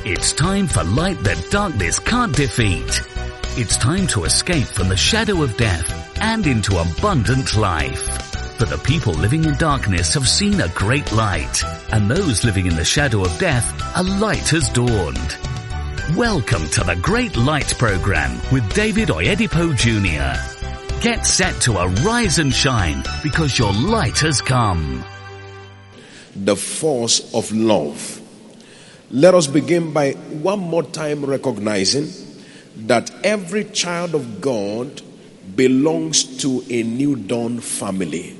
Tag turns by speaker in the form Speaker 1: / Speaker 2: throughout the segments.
Speaker 1: It's time for light that darkness can't defeat. It's time to escape from the shadow of death and into abundant life. For the people living in darkness have seen a great light, and those living in the shadow of death, a light has dawned. Welcome to the Great Light Program with David Oyedepo Jr. Get set to arise and shine because your light has come.
Speaker 2: The force of love. Let us begin by one more time recognizing that every child of God belongs to a new dawn family.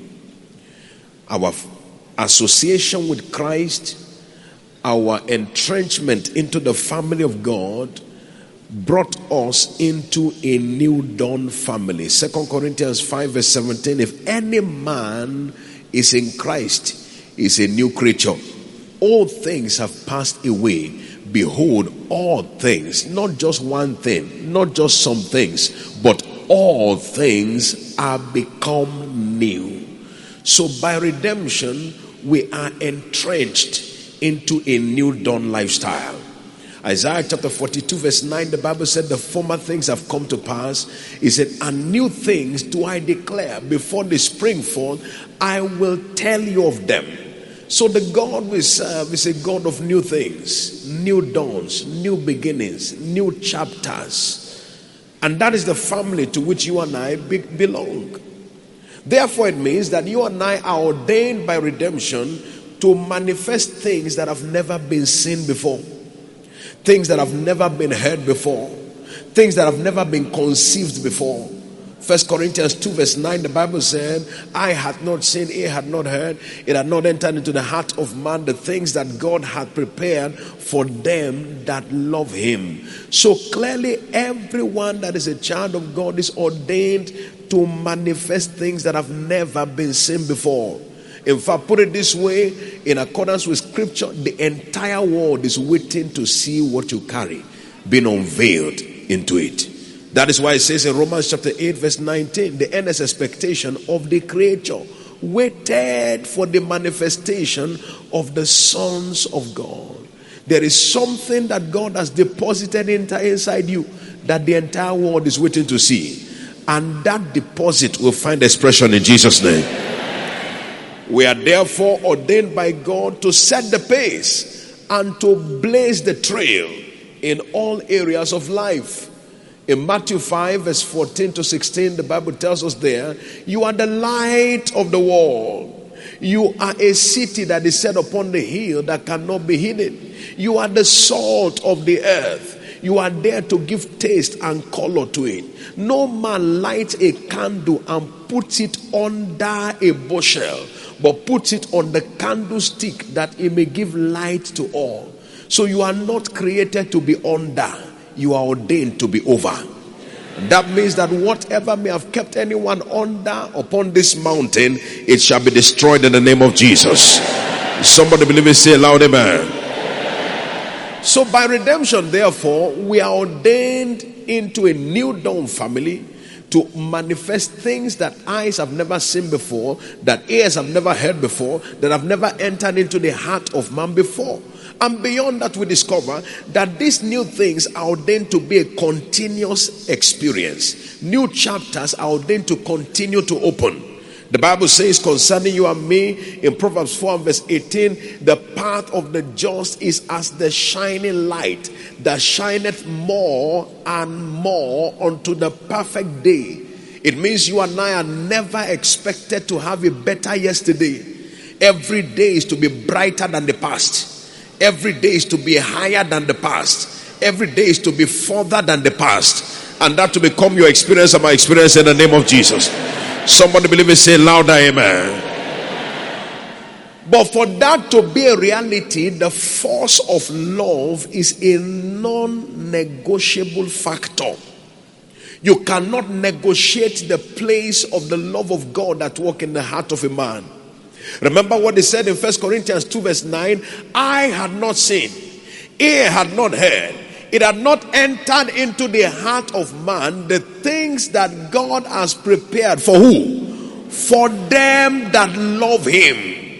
Speaker 2: Our association with Christ, our entrenchment into the family of God brought us into a new dawn family. 2 Corinthians 5 verse 17, if any man is in Christ, is a new creature. All things have passed away. Behold, all things, not just one thing, not just some things, but all things are become new. So by redemption, we are entrenched into a new dawn lifestyle. Isaiah chapter 42 verse 9, the Bible said, the former things have come to pass. It said, and new things do I declare. Before the spring fall, I will tell you of them. So the God we serve is a God of new things, new dawns, new beginnings, new chapters. And that is the family to which you and I belong. Therefore, it means that you and I are ordained by redemption to manifest things that have never been seen before, things that have never been heard before, things that have never been conceived before. 1 Corinthians 2 verse 9, the Bible said, eye had not seen, ear had not heard, it had not entered into the heart of man the things that God had prepared for them that love him. So clearly, everyone that is a child of God is ordained to manifest things that have never been seen before. In fact, put it this way, in accordance with scripture, the entire world is waiting to see what you carry being unveiled into it. That is why it says in Romans chapter 8 verse 19, the earnest expectation of the creature waited for the manifestation of the sons of God. There is something that God has deposited inside you that the entire world is waiting to see. And that deposit will find expression in Jesus' name. We are therefore ordained by God to set the pace and to blaze the trail in all areas of life. In Matthew 5 verse 14 to 16, the Bible tells us there, you are the light of the world. You are a city that is set upon the hill that cannot be hidden. You are the salt of the earth. You are there to give taste and color to it. No man lights a candle and puts it under a bushel, but puts it on the candlestick that it may give light to all. So you are not created to be under. You are ordained to be over. That means that whatever may have kept anyone under upon this mountain, it shall be destroyed in the name of Jesus. Somebody believe it, say loud amen. So by redemption, therefore, we are ordained into a new dawn family to manifest things that eyes have never seen before, that ears have never heard before, that have never entered into the heart of man before. And beyond that, we discover that these new things are ordained to be a continuous experience. New chapters are ordained to continue to open. The Bible says concerning you and me in Proverbs 4 verse 18, the path of the just is as the shining light that shineth more and more unto the perfect day. It means you and I are never expected to have a better yesterday. Every day is to be brighter than the past. Every day is to be higher than the past. Every day is to be further than the past. And that to become your experience and my experience in the name of Jesus. Somebody believe it, say louder amen. But for that to be a reality, the force of love is a non-negotiable factor. You cannot negotiate the place of the love of God that works in the heart of a man. Remember what he said in 1 Corinthians 2 verse 9, eye had not seen, ear had not heard, it had not entered into the heart of man the things that God has prepared for who? For them that love him.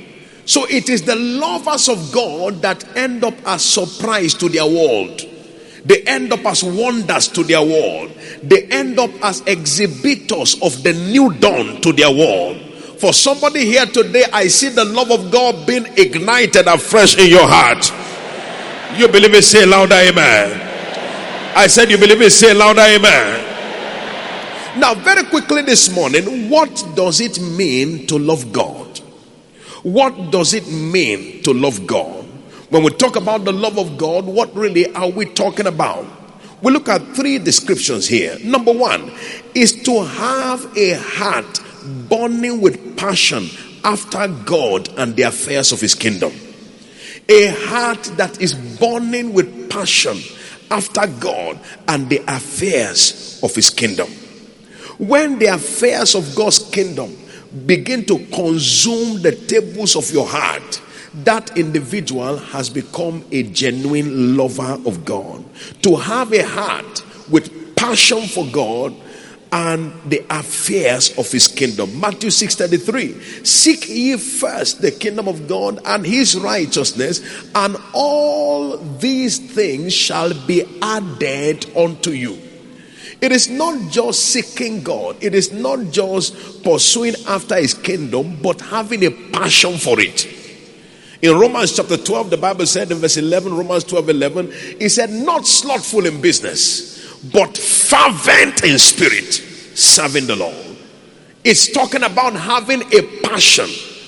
Speaker 2: So it is the lovers of God that end up as surprise to their world. They end up as wonders to their world. They end up as exhibitors of the new dawn to their world. For somebody here today, I see the love of God being ignited afresh in your heart. You believe it? Say louder, amen. I said you believe it? Say louder, amen. Now, very quickly this morning, what does it mean to love God? What does it mean to love God? When we talk about the love of God, what really are we talking about? We look at three descriptions here. Number one is to have a heart burning with passion after God and the affairs of his kingdom. A heart that is burning with passion after God and the affairs of his kingdom. When the affairs of God's kingdom begin to consume the tables of your heart, that individual has become a genuine lover of God. To have a heart with passion for God and the affairs of his kingdom. Matthew 6:33. Seek ye first the kingdom of God and his righteousness, and all these things shall be added unto you. It is not just seeking God. It is not just pursuing after his kingdom, but having a passion for it. In Romans chapter 12, the Bible said in verse 11, Romans 12:11, it said, not slothful in business, but fervent in spirit, serving the Lord. It's talking about having a passion,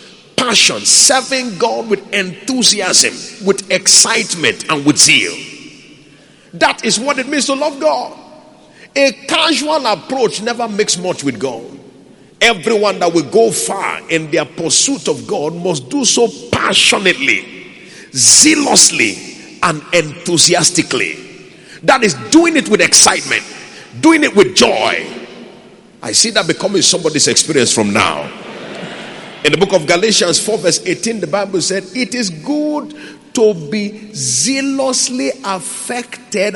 Speaker 2: serving God with enthusiasm, with excitement, and with zeal. That is what it means to love God. A casual approach never makes much with God. Everyone that will go far in their pursuit of God must do so passionately, zealously, and enthusiastically. That is doing it with excitement, doing it with joy. I see that becoming somebody's experience from now. In the book of Galatians 4 verse 18, the Bible said, it is good to be zealously affected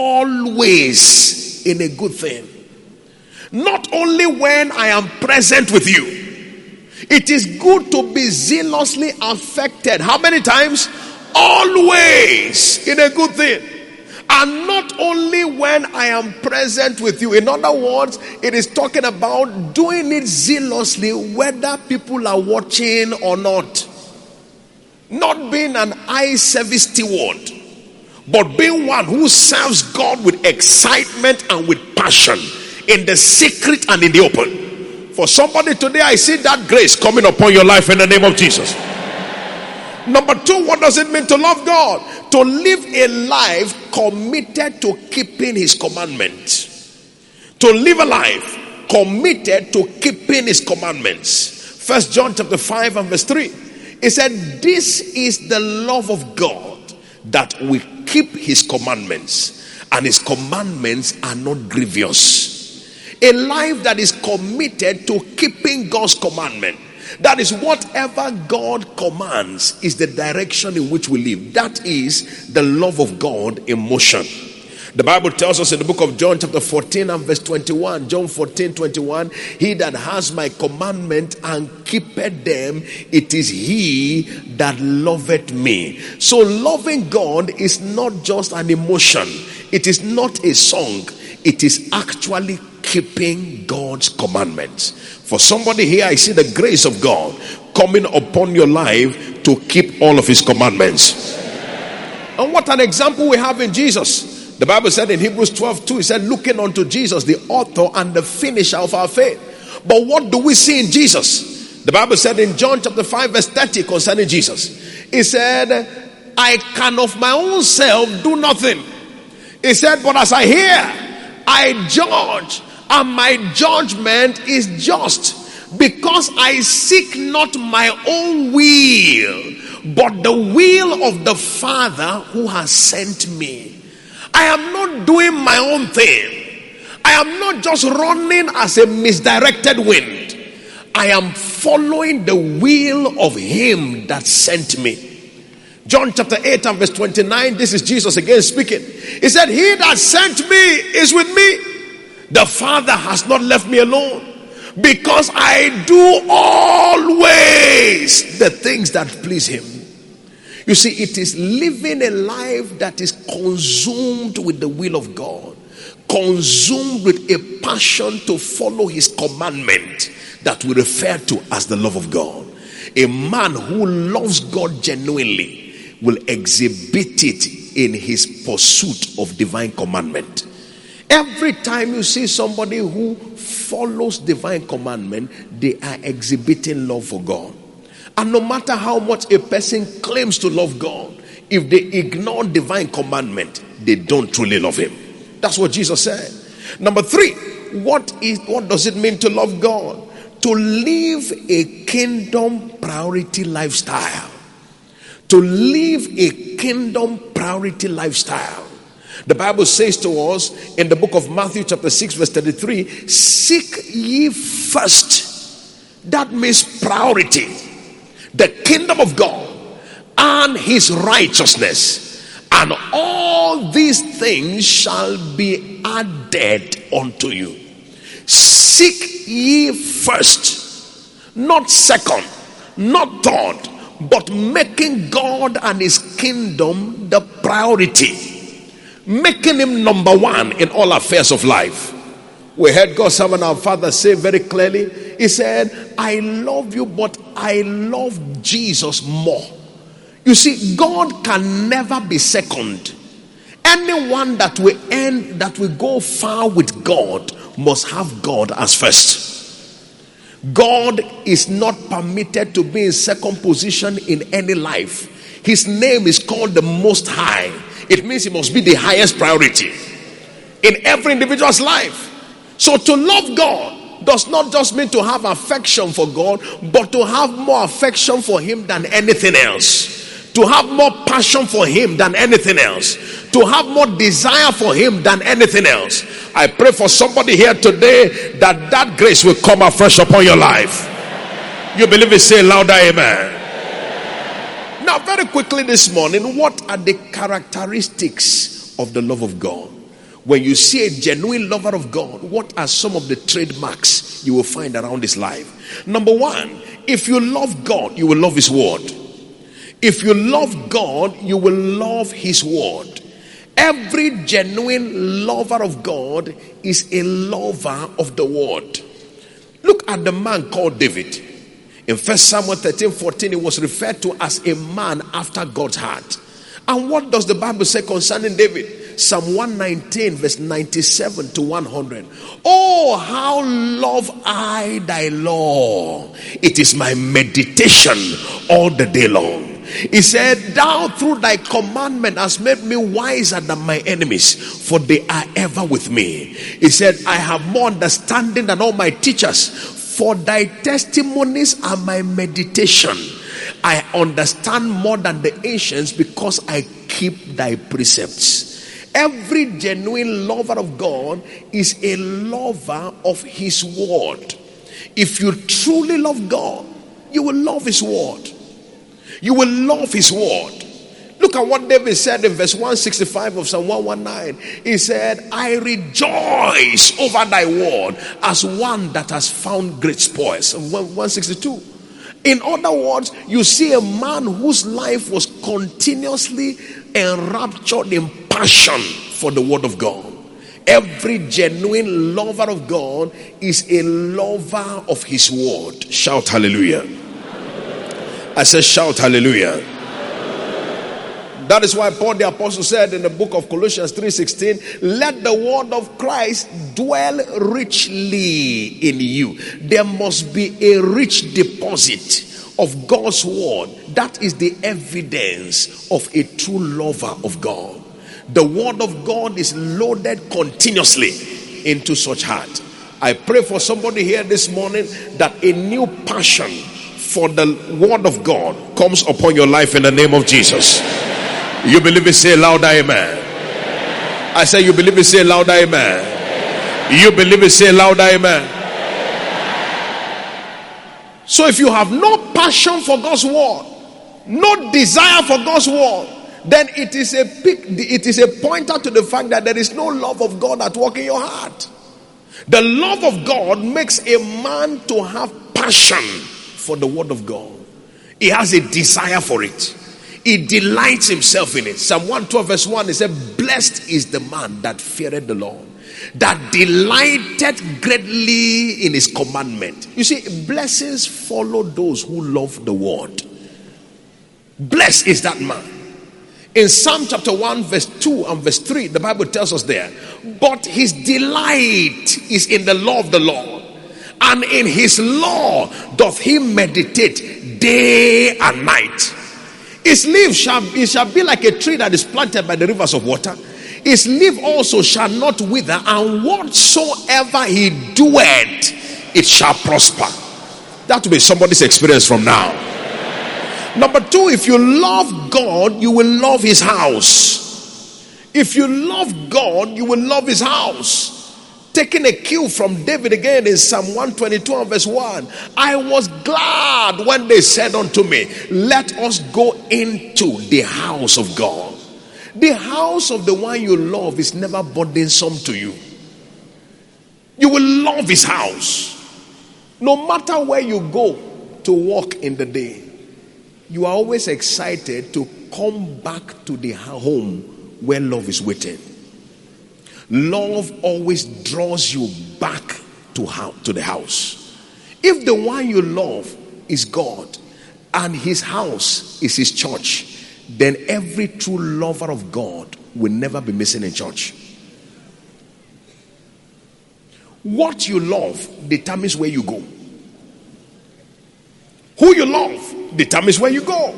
Speaker 2: always in a good thing. Not only when I am present with you. It is good to be zealously affected. How many times? Always in a good thing. And not only when I am present with you. In other words, it is talking about doing it zealously whether people are watching or not. Not being an eye service steward, but being one who serves God with excitement and with passion, in the secret and in the open. For somebody today, I see that grace coming upon your life in the name of Jesus. Number two, what does it mean to love God? To live a life committed to keeping his commandments. To live a life committed to keeping his commandments. 1 John chapter 5 and verse 3. It said, this is the love of God, that we keep his commandments, and his commandments are not grievous. A life that is committed to keeping God's commandment. That is, whatever God commands is the direction in which we live. That is the love of God in motion. The Bible tells us in the book of John chapter 14 and verse 21, John 14:21, he that has my commandment and keepeth them, it is he that loveth me. So loving God is not just an emotion. It is not a song. It is actually keeping God's commandments. For somebody here, I see the grace of God coming upon your life to keep all of his commandments. And what an example we have in Jesus. The Bible said in Hebrews 12:2, it said, looking unto Jesus, the author and the finisher of our faith. But what do we see in Jesus? The Bible said in John chapter 5 verse 30 concerning Jesus, it said, I can of my own self do nothing. It said, but as I hear, I judge, and my judgment is just, because I seek not my own will, but the will of the Father who has sent me. I am not doing my own thing. I am not just running as a misdirected wind. I am following the will of him that sent me. John chapter 8 and verse 29, this is Jesus again speaking. He said, he that sent me is with me. The Father has not left me alone, because I do always the things that please him. You see, it is living a life that is consumed with the will of God, consumed with a passion to follow his commandment that we refer to as the love of God. A man who loves God genuinely will exhibit it in his pursuit of divine commandment. Every time you see somebody who follows divine commandment, they are exhibiting love for God. And no matter how much a person claims to love God, if they ignore divine commandment, they don't truly love him. That's what Jesus said. Number 3, what does it mean to love God? To live a kingdom priority lifestyle. To live a kingdom priority lifestyle. The Bible says to us in the book of Matthew chapter 6 verse 33, seek ye first. That means priority. The kingdom of God and his righteousness, and all these things shall be added unto you. Seek ye first, not second, not third, but making God and his kingdom the priority, making him number one in all affairs of life. We heard God's servant our father say very clearly, he said, I love you, but I love Jesus more. You see, God can never be second. Anyone that will go far with God must have God as first. God is not permitted to be in second position in any life. His name is called the Most High. It means he must be the highest priority in every individual's life. So to love God does not just mean to have affection for God, but to have more affection for him than anything else. To have more passion for him than anything else. To have more desire for him than anything else. I pray for somebody here today that grace will come afresh upon your life. You believe it? Say louder, amen. Now, very quickly this morning, what are the characteristics of the love of God? When you see a genuine lover of God, what are some of the trademarks you will find around his life? Number 1, if you love God, you will love his word. If you love God, you will love his word. Every genuine lover of God is a lover of the word. Look at the man called David. In 1 Samuel 13:14, he was referred to as a man after God's heart. And what does the Bible say concerning David? Psalm 119 verse 97 to 100. Oh, how love I thy law. It is my meditation all the day long. He said, thou through thy commandment hast made me wiser than my enemies, for they are ever with me. He said, I have more understanding than all my teachers, for thy testimonies are my meditation. I understand more than the ancients because I keep thy precepts. Every genuine lover of God is a lover of his word. If you truly love God, you will love his word. You will love his word. Look at what David said in verse 165 of Psalm 119. He said, I rejoice over thy word as one that has found great spoils. 162. In other words, you see a man whose life was continuously enraptured in passion for the word of God. Every genuine lover of God is a lover of his word. Shout hallelujah. I said shout hallelujah. That is why Paul the apostle said in the book of Colossians 3:16, let the word of Christ dwell richly in you. There must be a rich deposit of God's word. That is the evidence of a true lover of God. The word of God is loaded continuously into such heart. I pray for somebody here this morning that a new passion for the word of God comes upon your life in the name of Jesus. You believe it? Say louder, amen. I say you believe it? Say louder, amen. You believe it? Say louder, amen. So if you have no passion for God's word, no desire for God's word, then it is a pointer to the fact that there is no love of God at work in your heart. The love of God makes a man to have passion for the word of God. He has a desire for it. He delights himself in it. Psalm 112 verse 1, he said, blessed is the man that feareth the Lord, that delighted greatly in his commandment. You see, blessings follow those who love the word. Blessed is that man. In Psalm chapter 1 verse 2 and verse 3, the Bible tells us there, but his delight is in the law of the Lord, and in his law doth he meditate day and night. His leaf shall be like a tree that is planted by the rivers of water. His leaf also shall not wither, and whatsoever he doeth, it shall prosper. That will be somebody's experience from now. Number 2, if you love God, you will love his house. If you love God, you will love his house. Taking a cue from David again in Psalm 122 and verse 1. I was glad when they said unto me, let us go into the house of God. The house of the one you love is never burdensome to you. You will love his house. No matter where you go to walk in the day, you are always excited to come back to the home where love is waiting. Love always draws you back to the house. If the one you love is God and his house is his church, then every true lover of God will never be missing in church. What you love determines where you go. Who you love determines where you go.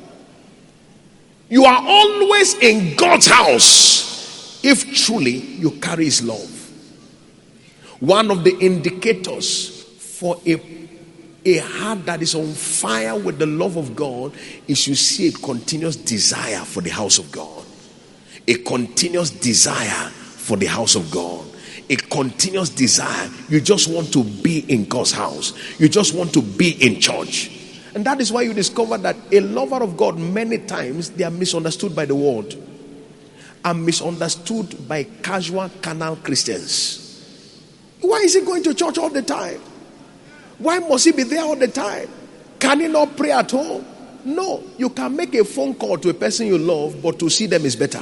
Speaker 2: You are always in God's house if truly you carry his love. One of the indicators for a heart that is on fire with the love of God is you see a continuous desire for the house of God. A continuous desire for the house of God. A continuous desire. You just want to be in God's house. You just want to be in church. And that is why you discover that a lover of God, many times they are misunderstood by the world and misunderstood by casual carnal Christians. Why is he going to church all the time? Why must he be there all the time? Can he not pray at home? No, you can make a phone call to a person you love, but to see them is better.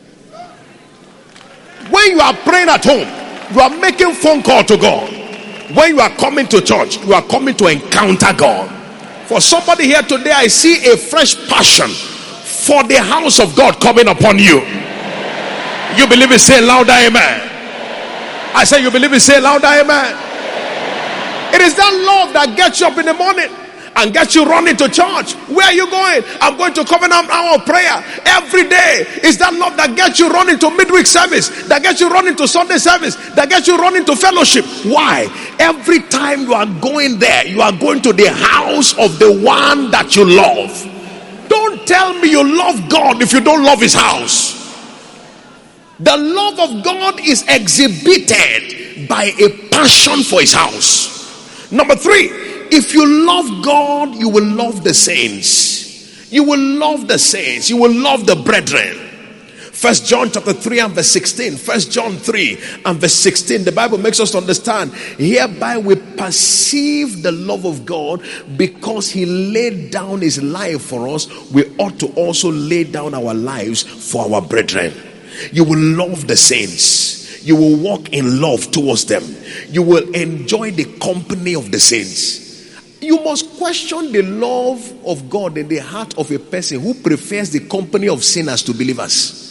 Speaker 2: When you are praying at home, you are making phone call to God. When you are coming to church, you are coming to encounter God. For somebody here today, I see a fresh passion for the house of God coming upon you. You believe it? Say louder, amen. I say you believe it? Say louder, amen. It is that love that gets you up in the morning and gets you running to church. Where are you going? I'm going to Covenant Hour of Prayer every day. It's that love that gets you running to midweek service, that gets you running to Sunday service, that gets you running to fellowship. Why? Every time you are going there, you are going to the house of the one that you love. Don't tell me you love God if you don't love his house. The love of God is exhibited by a passion for his house. Number 3, if you love God, you will love the saints. You will love the saints. You will love the brethren. 1 John chapter 3 and verse 16. 1 John 3 and verse 16. The Bible makes us understand. Hereby we perceive the love of God, because he laid down his life for us. We ought to also lay down our lives for our brethren. You will love the saints. You will walk in love towards them. You will enjoy the company of the saints. You must question the love of God in the heart of a person who prefers the company of sinners to believers.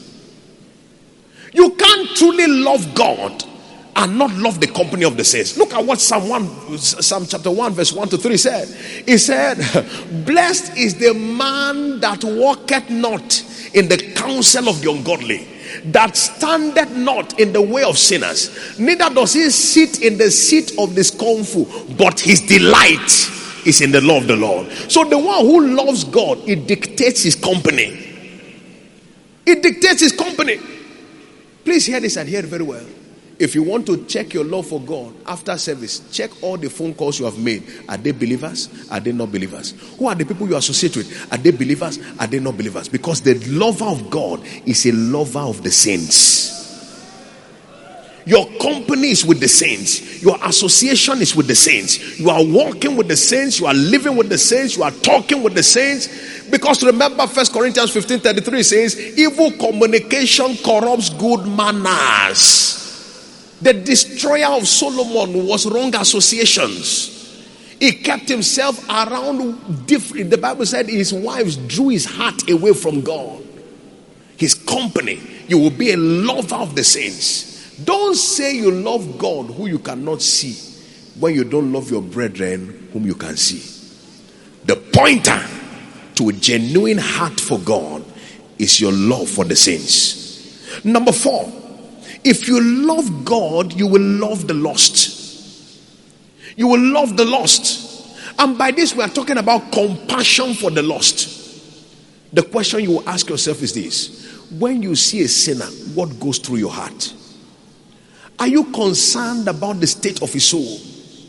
Speaker 2: You can't truly love God and not love the company of the saints. Look at what Psalm chapter 1 verse 1 to 3 said. He said, blessed is the man that walketh not in the counsel of the ungodly, that standeth not in the way of sinners, neither does he sit in the seat of the scornful, but his delight is in the law of the Lord. So the one who loves God, it dictates his company. It dictates his company. Please hear this and hear it very well. If you want to check your love for God after service, check all the phone calls you have made. Are they believers? Are they not believers? Who are the people you associate with? Are they believers? Are they not believers? Because the lover of God is a lover of the saints. Your company is with the saints. Your association is with the saints. You are walking with the saints. You are living with the saints. You are talking with the saints. Because remember 1 Corinthians 15:33 says, evil communication corrupts good manners. The destroyer of Solomon was wrong associations. He kept himself around different. The Bible said his wives drew his heart away from God. His company. You will be a lover of the saints. Don't say you love God who you cannot see when you don't love your brethren whom you can see. The pointer to a genuine heart for God is your love for the saints. Number 4, if you love God, you will love the lost. You will love the lost. And by this we are talking about compassion for the lost. The question you will ask yourself is this: when you see a sinner, what goes through your heart? Are you concerned about the state of his soul?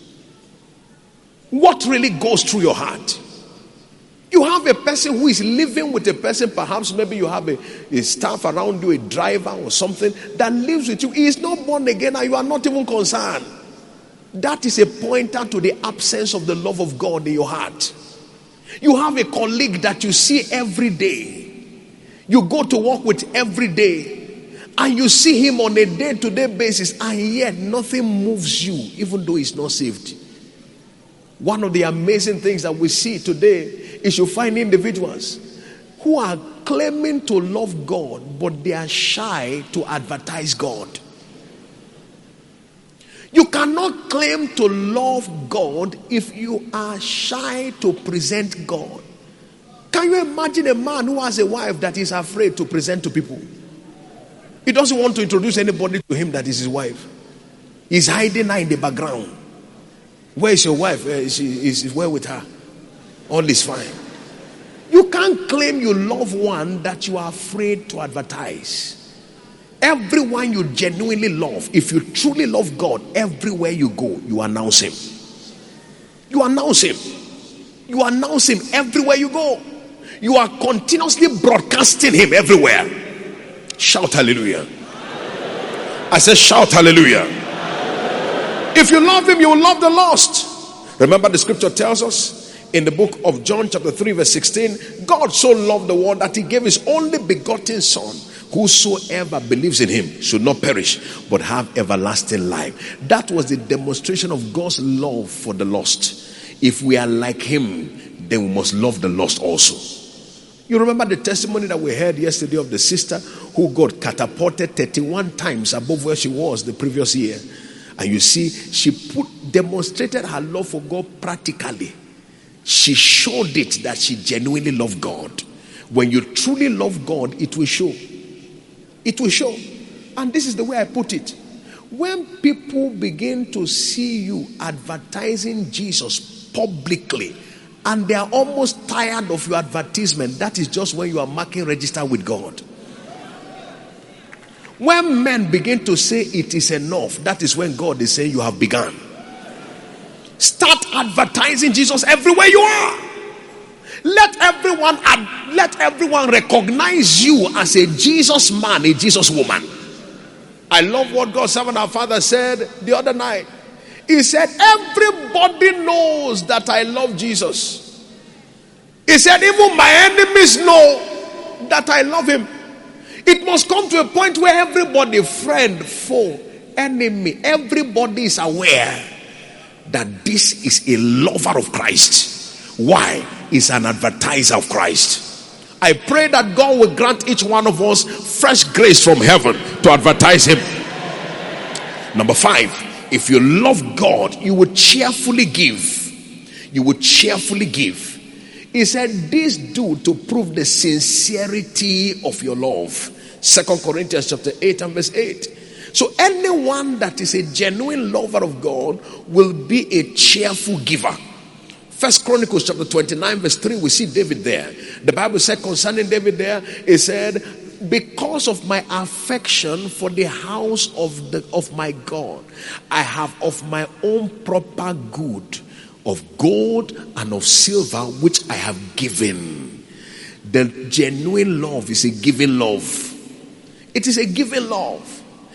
Speaker 2: What really goes through your heart? You have a person who is living with a person, perhaps maybe you have a staff around you, a driver or something that lives with you. He is not born again and you are not even concerned. That is a pointer to the absence of the love of God in your heart. You have a colleague that you see every day. You go to work with every day. And you see him on a day-to-day basis, and yet nothing moves you, even though he's not saved. One of the amazing things that we see today is you find individuals who are claiming to love God, but they are shy to advertise God. You cannot claim to love God if you are shy to present God. Can you imagine a man who has a wife that is afraid to present to people? He doesn't want to introduce anybody to him that is his wife. He's hiding her in the background. Where is your wife? She's well with her. All is fine. You can't claim you love one that you are afraid to advertise. Everyone you genuinely love, if you truly love God, everywhere you go, you announce him. You announce him. You announce him everywhere you go. You are continuously broadcasting him everywhere. Shout hallelujah. I said shout hallelujah. If you love him, you will love the lost. Remember the scripture tells us in the book of John chapter 3 verse 16, God so loved the world that he gave his only begotten son. Whosoever believes in him should not perish but have everlasting life. That was the demonstration of God's love for the lost. If we are like him, then we must love the lost also. You remember the testimony that we heard yesterday of the sister who got catapulted 31 times above where she was the previous year. And you see, she demonstrated her love for God practically. She showed it that she genuinely loved God. When you truly love God, it will show. It will show. And this is the way I put it. When people begin to see you advertising Jesus publicly, and they are almost tired of your advertisement, that is just when you are marking register with God. When men begin to say it is enough, that is when God is saying you have begun. Start advertising Jesus everywhere you are. Let everyone recognize you as a Jesus man, a Jesus woman. I love what God's servant our Father said the other night. He said, everybody knows that I love Jesus. He said, even my enemies know that I love him. It must come to a point where everybody, friend, foe, enemy, everybody is aware that this is a lover of Christ. Why? He's an advertiser of Christ. I pray that God will grant each one of us fresh grace from heaven to advertise him. Number 5. If you love God, you will cheerfully give. You will cheerfully give. He said, this do to prove the sincerity of your love. 2 Corinthians chapter 8 and verse 8. So anyone that is a genuine lover of God will be a cheerful giver. 1 Chronicles chapter 29 verse 3, we see David there. The Bible said concerning David there, it said, because of my affection for the house of my God, I have of my own proper good of gold and of silver which I have given. The genuine love is a giving love. It is a giving love.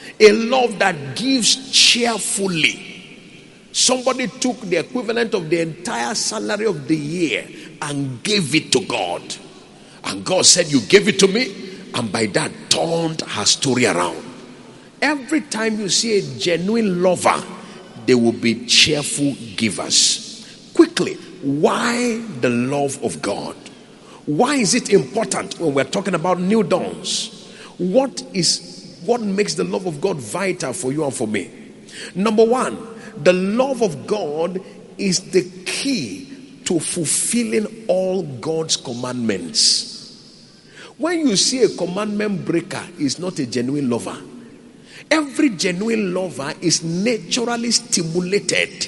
Speaker 2: A love that gives cheerfully. Somebody took the equivalent of the entire salary of the year and gave it to God. And God said, you gave it to me. And by that, turned her story around. Every time you see a genuine lover, they will be cheerful givers. Quickly, why the love of God? Why is it important when we're talking about new dawns? What makes the love of God vital for you and for me? Number one, the love of God is the key to fulfilling all God's commandments. When you see a commandment breaker, is not a genuine lover. Every genuine lover is naturally stimulated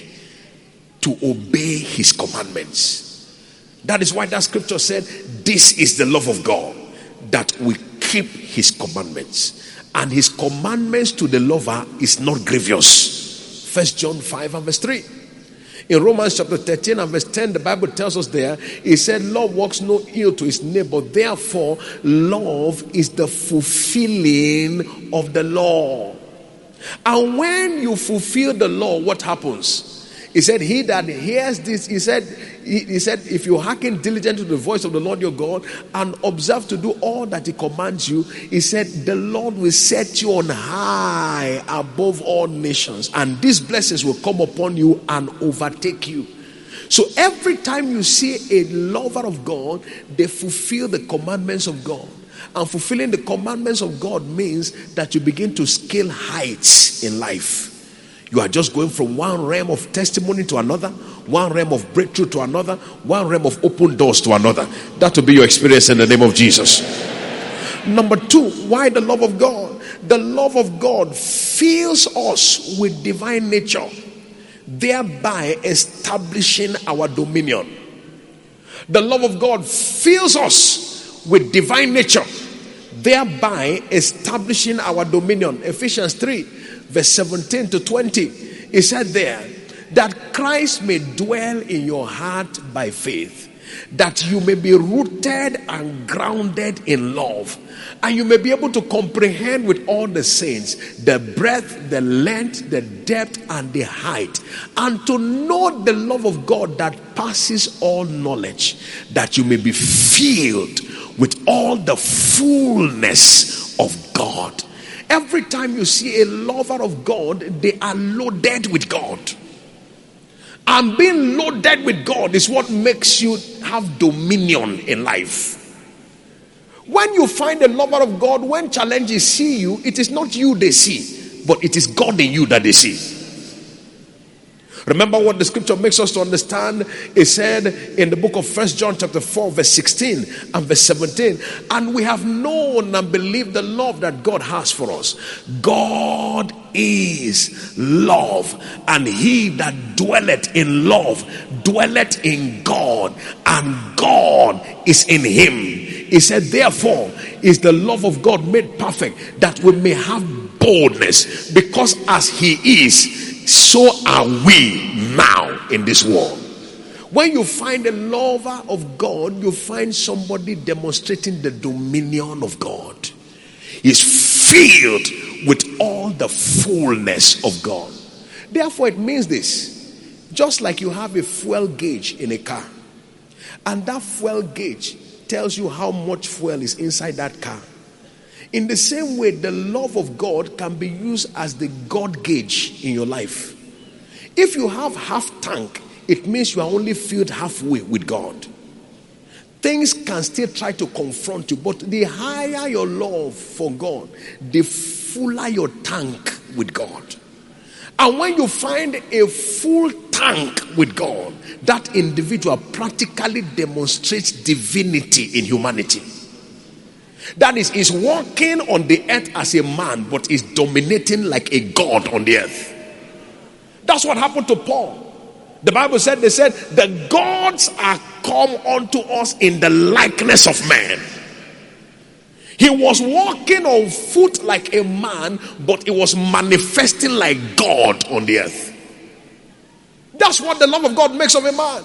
Speaker 2: to obey his commandments. That is why that scripture said, this is the love of God, that we keep his commandments. And his commandments to the lover is not grievous. 1 John 5 and verse 3. In Romans chapter 13 and verse 10, the Bible tells us there, it said, love works no ill to his neighbor. Therefore, love is the fulfilling of the law. And when you fulfill the law, what happens? He said, he that hears this, he said, if you hearken diligently to the voice of the Lord your God and observe to do all that he commands you, he said, the Lord will set you on high above all nations, and these blessings will come upon you and overtake you. So every time you see a lover of God, they fulfill the commandments of God. And fulfilling the commandments of God means that you begin to scale heights in life. You are just going from one realm of testimony to another, one realm of breakthrough to another, one realm of open doors to another. That will be your experience in the name of Jesus. Number two, why the love of God? The love of God fills us with divine nature, thereby establishing our dominion. The love of God fills us with divine nature, thereby establishing our dominion. Ephesians 3 verse 17 to 20, it said there, that Christ may dwell in your heart by faith, that you may be rooted and grounded in love, and you may be able to comprehend with all the saints the breadth, the length, the depth, and the height, and to know the love of God that passes all knowledge, that you may be filled with all the fullness of God. Every time you see a lover of God, they are loaded with God. And being loaded with God is what makes you have dominion in life. When you find a lover of God, when challenges see you, it is not you they see, but it is God in you that they see. Remember what the scripture makes us to understand. It said in the book of 1 John chapter 4 verse 16 and verse 17, and we have known and believed the love that God has for us. God is love, and he that dwelleth in love dwelleth in God, and God is in him. He said, therefore is the love of God made perfect, that we may have boldness, because as he is, so are we now in this world. When you find a lover of God, you find somebody demonstrating the dominion of God. He's filled with all the fullness of God. Therefore, it means this: just like you have a fuel gauge in a car, and that fuel gauge tells you how much fuel is inside that car. In the same way, the love of God can be used as the God gauge in your life. If you have half tank, it means you are only filled halfway with God. Things can still try to confront you, but the higher your love for God, the fuller your tank with God. And when you find a full tank with God, that individual practically demonstrates divinity in humanity. That is walking on the earth as a man, but is dominating like a god on the earth. That's what happened to Paul. The Bible said, they said, the gods are come unto us in the likeness of man. He was walking on foot like a man, but he was manifesting like God on the earth. That's what the love of God makes of a man.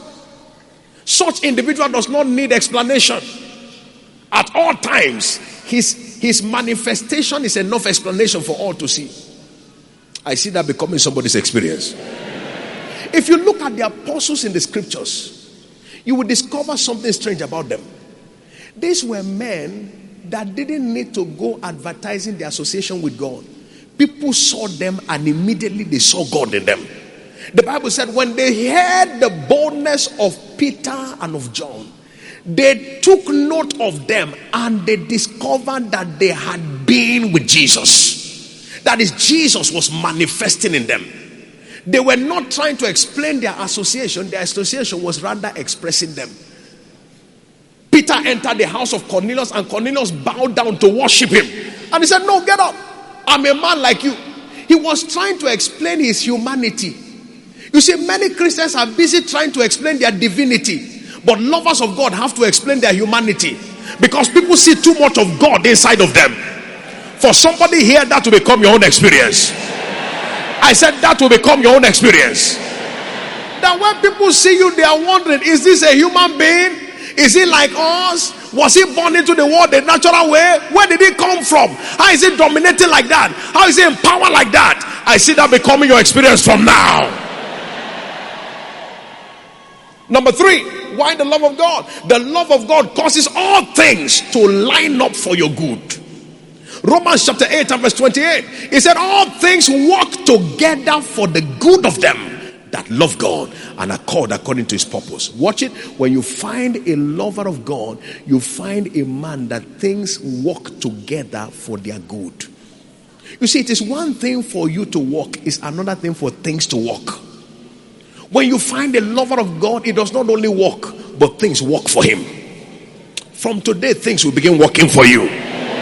Speaker 2: Such individual does not need explanation. At all times, his His manifestation is enough explanation for all to see. I see that becoming somebody's experience. If you look at the apostles in the scriptures, you will discover something strange about them. These were men that didn't need to go advertising their association with God. People saw them and immediately they saw God in them. The Bible said when they heard the boldness of Peter and of John, they took note of them and they discovered that they had been with Jesus. That is, Jesus was manifesting in them. They were not trying to explain their association was rather expressing them. Peter entered the house of Cornelius and Cornelius bowed down to worship him. And he said, "No, get up. I'm a man like you." He was trying to explain his humanity. You see, many Christians are busy trying to explain their divinity, but lovers of God have to explain their humanity, because people see too much of God inside of them. For somebody here, that will become your own experience. I said that will become your own experience. That when people see you, they are wondering, is this a human being? Is he like us? Was he born into the world the natural way? Where did he come from? How is he dominating like that? How is he in power like that? I see that becoming your experience from now. Number 3, why the love of God? The love of God causes all things to line up for your good. Romans chapter 8 and verse 28. He said all things work together for the good of them that love God and accord according to his purpose. Watch it. When you find a lover of God, you find a man that things work together for their good. You see, it is one thing for you to walk, it's another thing for things to work. When you find a lover of God, it does not only work, but things work for him. From today, things will begin working for you.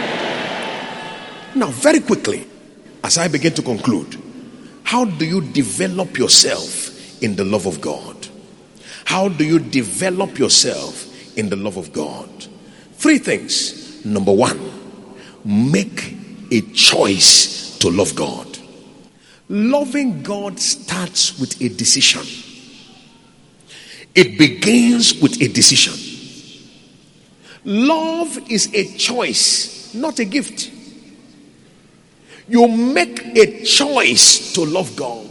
Speaker 2: Now, very quickly, as I begin to conclude, how do you develop yourself in the love of God? How do you develop yourself in the love of God? 3 things. Number 1, make a choice to love God. Loving God starts with a decision. It begins with a decision. Love is a choice, not a gift. You make a choice to love God.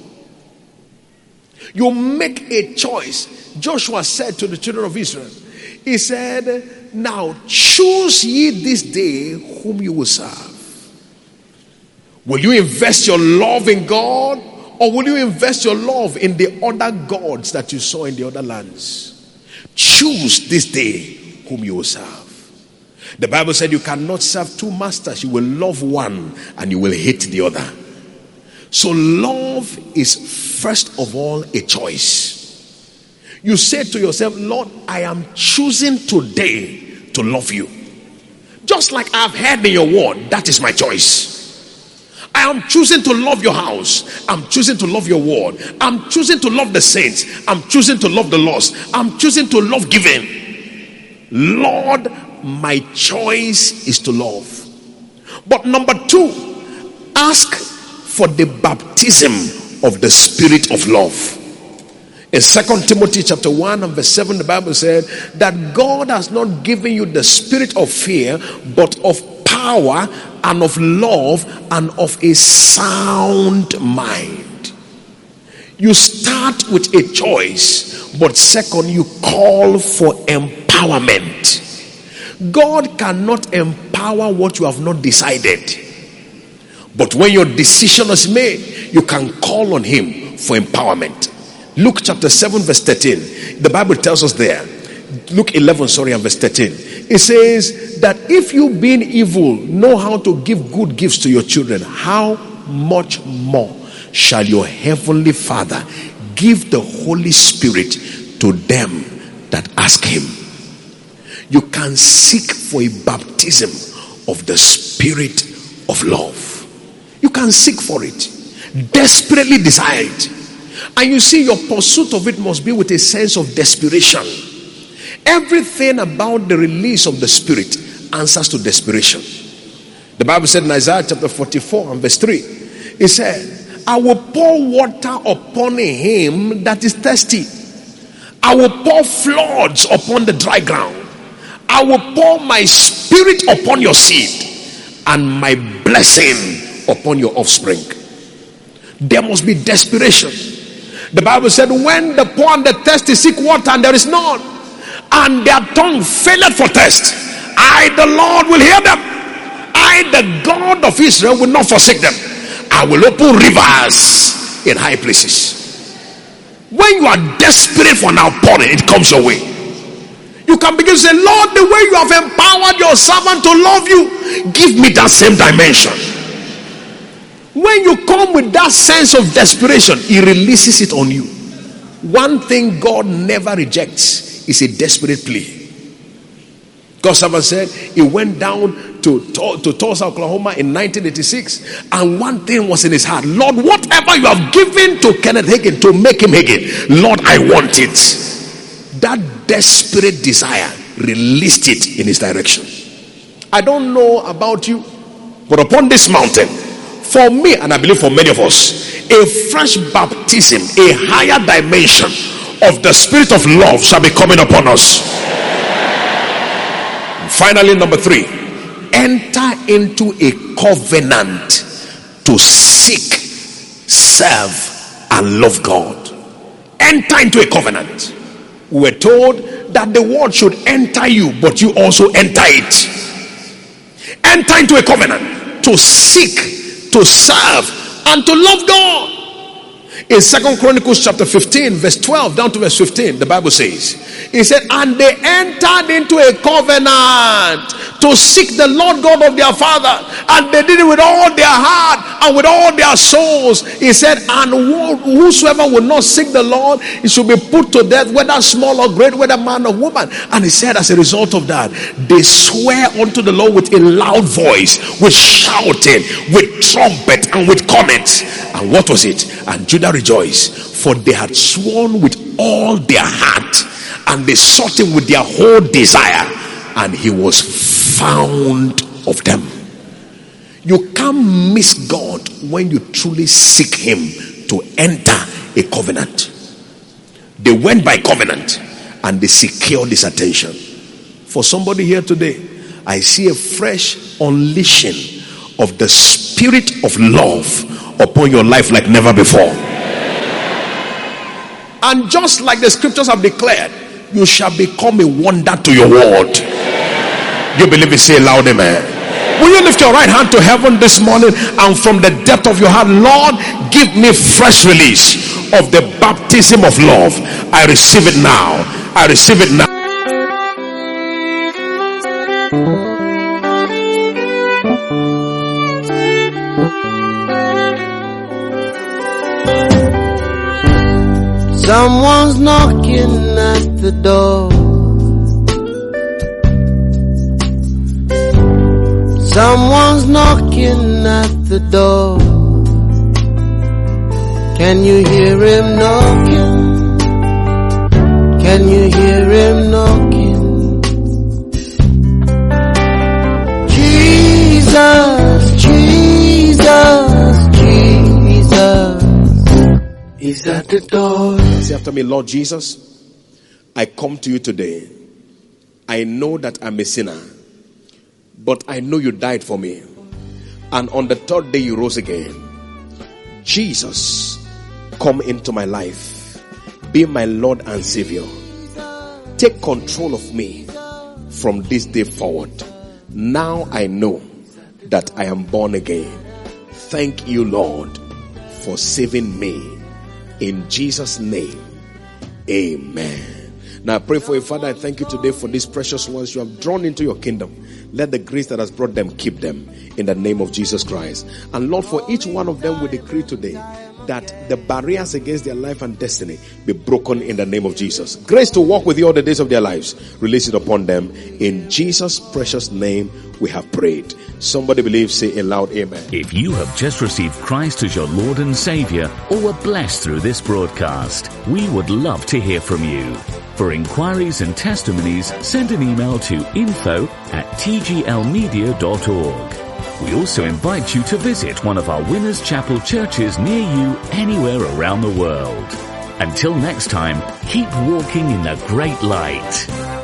Speaker 2: You make a choice. Joshua said to the children of Israel, he said, "Now choose ye this day whom you will serve." Will you invest your love in God, or will you invest your love in the other gods that you saw in the other lands? Choose this day whom you will serve. The Bible said you cannot serve 2 masters. You will love one and you will hate the other. So love is first of all a choice. You say to yourself, "Lord, I am choosing today to love you. Just like I've heard in your word, that is my choice. I am choosing to love your house. I'm choosing to love your word. I'm choosing to love the saints. I'm choosing to love the lost. I'm choosing to love giving. Lord, my choice is to love." But number 2, ask for the baptism of the spirit of love. In 2 Timothy chapter 1 and verse 7, the Bible said that God has not given you the spirit of fear, but of power and of love and of a sound mind. You start with a choice, but second, you call for empowerment. God cannot empower what you have not decided. But when your decision is made, you can call on him for empowerment. Luke chapter 7 verse 13. The Bible tells us there. Luke 11, and verse 13. It says that if you being evil know how to give good gifts to your children, how much more shall your heavenly Father give the Holy Spirit to them that ask him? You can seek for a baptism of the spirit of love. You can seek for it. Desperately desire it. And you see, your pursuit of it must be with a sense of desperation. Everything about the release of the Spirit answers to desperation. The Bible said in Isaiah chapter 44 and verse 3, it said, "I will pour water upon him that is thirsty. I will pour floods upon the dry ground. I will pour my spirit upon your seed and my blessing upon your offspring. There must be desperation. The Bible said, when the poor and the thirsty seek water and there is none, and their tongue faileth for thirst, I the Lord will hear them. I the God of Israel will not forsake them. I will open rivers in high places. When you are desperate for an outpouring, it comes your way. You can begin to say, Lord, the way you have empowered your servant to love you, give me that same dimension. When you come with that sense of desperation, he releases it on you. One thing God never rejects is a desperate plea. God's servant said he went down to Tulsa, Oklahoma in 1986, and one thing was in his heart: Lord, whatever you have given to Kenneth Hagin to make him Hagin, Lord, I want it. That desperate desire released it in his direction. I don't know about you, but upon this mountain, for me, and I believe for many of us, a fresh baptism, a higher dimension of the spirit of love shall be coming upon us. Finally, number 3, enter into a covenant to seek, serve, and love God. Enter into a covenant. We were told that the word should enter you, but you also enter it. Enter into a covenant to seek, to serve, and to love God. In 2 Chronicles chapter 15 verse 12 down to verse 15, the Bible says, he said, and they entered into a covenant to seek the Lord God of their father, and they did it with all their heart and with all their souls. He said, and whosoever will not seek the Lord, he should be put to death, whether small or great, whether man or woman. And he said, as a result of that, they swear unto the Lord with a loud voice, with shouting, with trumpet, and with cornets. And what was it? And Judah rejoiced, for they had sworn with all their heart, and they sought him with their whole desire, and he was found of them. You can't miss God when you truly seek him to enter a covenant. They went by covenant and they secured his attention. For somebody here today, I see a fresh unleashing of the spirit of love upon your life like never before. And just like the scriptures have declared, you shall become a wonder to your world. You believe it? Say loud amen. Will you lift your right hand to heaven this morning, and from the depth of your heart, Lord, give me fresh release of the baptism of love. I receive it now. I receive it now.
Speaker 3: Someone's knocking at the door. Someone's knocking at the door. Can you hear him knocking? Can you hear him knocking? Jesus, Jesus, Jesus is at the door.
Speaker 2: Say after me, Lord Jesus, I come to you today. I know that I'm a sinner, but I know you died for me, and on the third day you rose again. Jesus, come into my life. Be my Lord and Savior. Take control of me from this day forward. Now I know that I am born again. Thank you, Lord, for saving me. In Jesus' name, amen. Now I pray for you, Father. I thank you today for these precious ones you have drawn into your kingdom. Let the grace that has brought them keep them in the name of Jesus Christ. And Lord, for each one of them we decree today that the barriers against their life and destiny be broken in the name of Jesus. Grace to walk with you all the days of their lives, release it upon them. In Jesus' precious name we have prayed. Somebody believe, say aloud, amen.
Speaker 1: If you have just received Christ as your Lord and Savior, or were blessed through this broadcast, we would love to hear from you. For inquiries and testimonies, send an email to info@tglmedia.org. We also invite you to visit one of our Winners Chapel churches near you anywhere around the world. Until next time, keep walking in the great light.